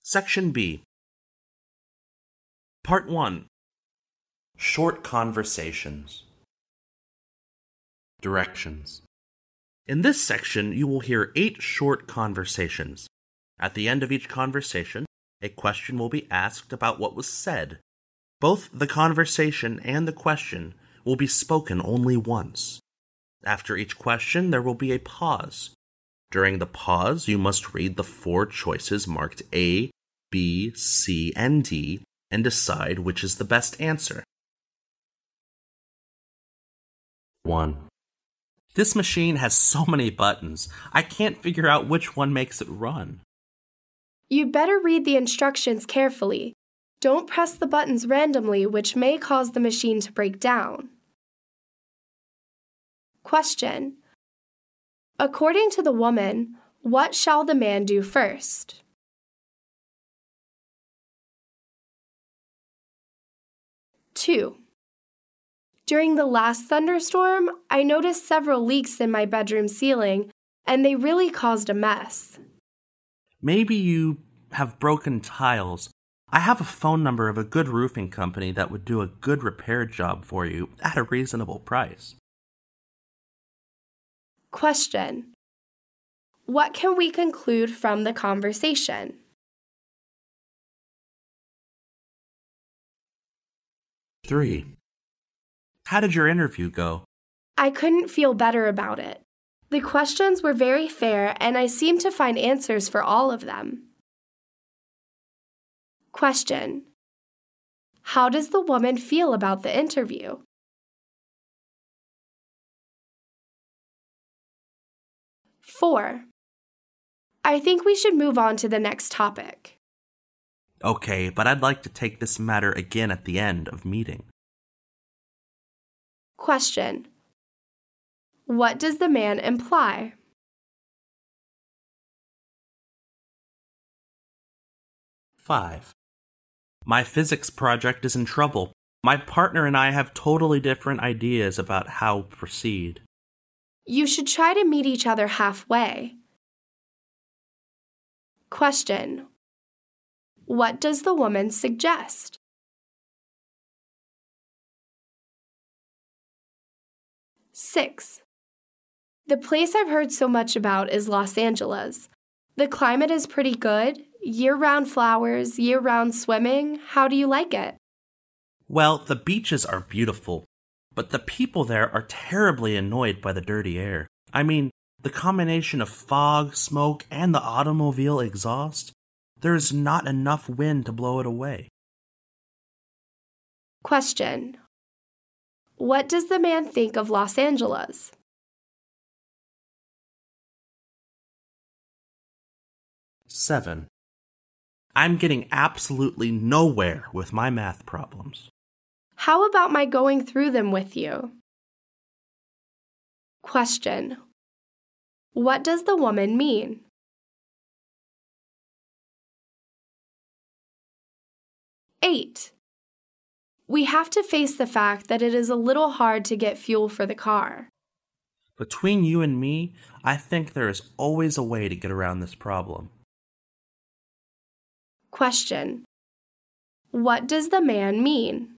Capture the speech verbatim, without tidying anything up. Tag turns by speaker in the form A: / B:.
A: Section B. Part one. Short Conversations. Directions. In this section, you will hear eight short conversations. At the end of each conversation, a question will be asked about what was said. Both the conversation and the question will be spoken only once. After each question, there will be a pause. During the pause, you must read the four choices marked A, B, C, and D and decide which is the best answer. one. This machine has so many buttons, I can't figure out which one makes it run.
B: You'd better read the instructions carefully. Don't press the buttons randomly, which may cause the machine to break down. Question. According to the woman, what shall the man do first? two. During the last thunderstorm, I noticed several leaks in my bedroom ceiling, and they really caused a mess.
A: Maybe you have broken tiles. I have a phone number of a good roofing company that would do a good repair job for you at a reasonable price.
B: Question. What can we conclude from the conversation?
A: three. How did your interview go?
B: I couldn't feel better about it. The questions were very fair, and I seemed to find answers for all of them. Question. How does the woman feel about the interview? four. I think we should move on to the next topic.
A: Okay, but I'd like to take this matter again at the end of meeting.
B: Question. What does the man imply?
A: five. My physics project is in trouble. My partner and I have totally different ideas about how to proceed.
B: You should try to meet each other halfway. Question. What does the woman suggest? six. The place I've heard so much about is Los Angeles. The climate is pretty good, year-round flowers, year-round swimming. How do you like it?
A: Well, the beaches are beautiful, but the people there are terribly annoyed by the dirty air. I mean, the combination of fog, smoke, and the automobile exhaust, there is not enough wind to blow it away.
B: Question. What does the man think of Los Angeles?
A: seven. I'm getting absolutely nowhere with my math problems.
B: How about my going through them with you? Question. What does the woman mean? eight. We have to face the fact that it is a little hard to get fuel for the car.
A: Between you and me, I think there is always a way to get around this problem.
B: Question. What does the man mean?